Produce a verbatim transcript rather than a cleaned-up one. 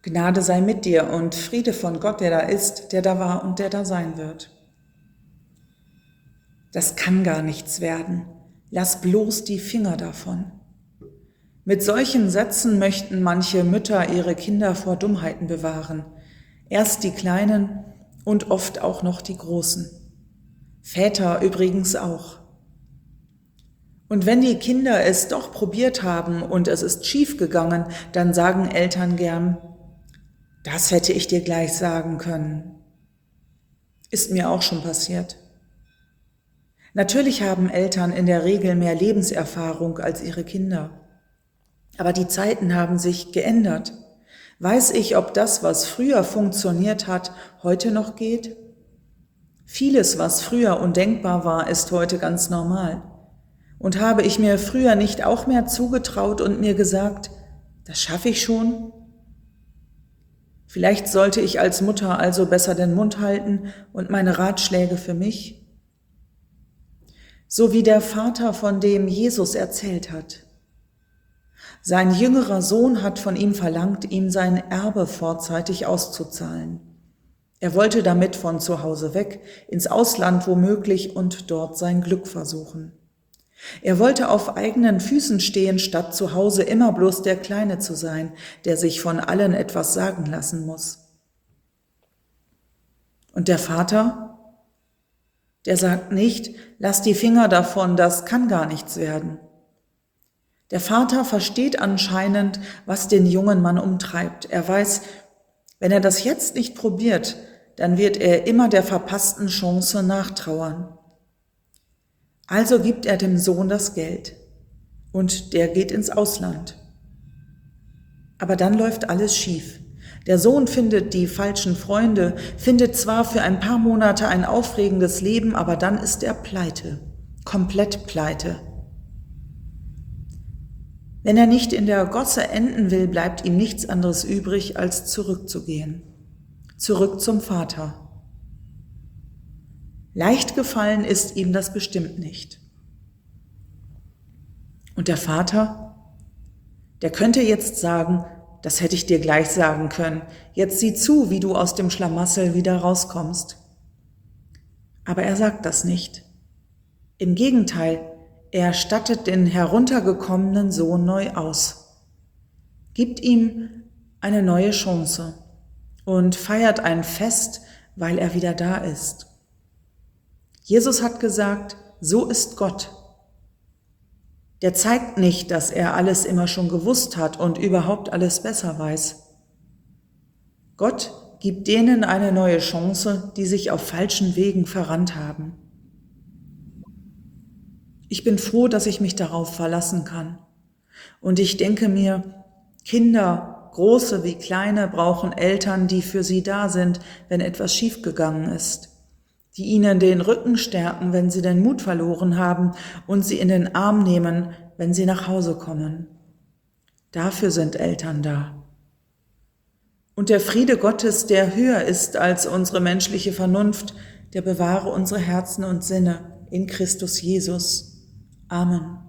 Gnade sei mit dir und Friede von Gott, der da ist, der da war und der da sein wird. Das kann gar nichts werden. Lass bloß die Finger davon. Mit solchen Sätzen möchten manche Mütter ihre Kinder vor Dummheiten bewahren. Erst die Kleinen und oft auch noch die Großen. Väter übrigens auch. Und wenn die Kinder es doch probiert haben und es ist schief gegangen, dann sagen Eltern gern: Das hätte ich dir gleich sagen können. Ist mir auch schon passiert. Natürlich haben Eltern in der Regel mehr Lebenserfahrung als ihre Kinder. Aber die Zeiten haben sich geändert. Weiß ich, ob das, was früher funktioniert hat, heute noch geht? Vieles, was früher undenkbar war, ist heute ganz normal. Und habe ich mir früher nicht auch mehr zugetraut und mir gesagt, das schaffe ich schon? Vielleicht sollte ich als Mutter also besser den Mund halten und meine Ratschläge für mich? So wie der Vater, von dem Jesus erzählt hat. Sein jüngerer Sohn hat von ihm verlangt, ihm sein Erbe vorzeitig auszuzahlen. Er wollte damit von zu Hause weg, ins Ausland womöglich und dort sein Glück versuchen. Er wollte auf eigenen Füßen stehen, statt zu Hause immer bloß der Kleine zu sein, der sich von allen etwas sagen lassen muss. Und der Vater, der sagt nicht, lass die Finger davon, das kann gar nichts werden. Der Vater versteht anscheinend, was den jungen Mann umtreibt. Er weiß, wenn er das jetzt nicht probiert, dann wird er immer der verpassten Chance nachtrauern. Also gibt er dem Sohn das Geld und der geht ins Ausland. Aber dann läuft alles schief. Der Sohn findet die falschen Freunde, findet zwar für ein paar Monate ein aufregendes Leben, aber dann ist er pleite, komplett pleite. Wenn er nicht in der Gosse enden will, bleibt ihm nichts anderes übrig, als zurückzugehen. Zurück zum Vater. Leicht gefallen ist ihm das bestimmt nicht. Und der Vater, der könnte jetzt sagen, das hätte ich dir gleich sagen können, jetzt sieh zu, wie du aus dem Schlamassel wieder rauskommst. Aber er sagt das nicht. Im Gegenteil, er stattet den heruntergekommenen Sohn neu aus, gibt ihm eine neue Chance und feiert ein Fest, weil er wieder da ist. Jesus hat gesagt, so ist Gott. Der zeigt nicht, dass er alles immer schon gewusst hat und überhaupt alles besser weiß. Gott gibt denen eine neue Chance, die sich auf falschen Wegen verrannt haben. Ich bin froh, dass ich mich darauf verlassen kann. Und ich denke mir, Kinder, große wie kleine, brauchen Eltern, die für sie da sind, wenn etwas schiefgegangen ist, die ihnen den Rücken stärken, wenn sie den Mut verloren haben und sie in den Arm nehmen, wenn sie nach Hause kommen. Dafür sind Eltern da. Und der Friede Gottes, der höher ist als unsere menschliche Vernunft, der bewahre unsere Herzen und Sinne in Christus Jesus. Amen.